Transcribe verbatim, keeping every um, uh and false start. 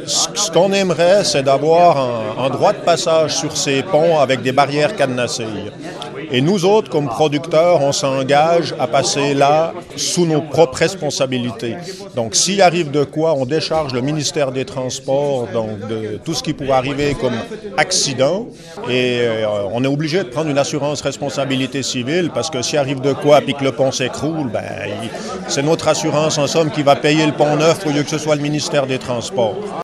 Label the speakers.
Speaker 1: Ce qu'on aimerait, c'est d'avoir un, un droit de passage sur ces ponts avec des barrières cadenassées. Et nous autres, comme producteurs, on s'engage à passer là sous nos propres responsabilités. Donc, s'il arrive de quoi, on décharge le ministère des Transports donc de tout ce qui pourrait arriver comme accident. Et euh, on est obligé de prendre une assurance responsabilité civile parce que s'il arrive de quoi puis que le pont s'écroule, ben, c'est notre assurance en somme qui va payer le pont neuf au lieu que ce soit le ministère des Transports.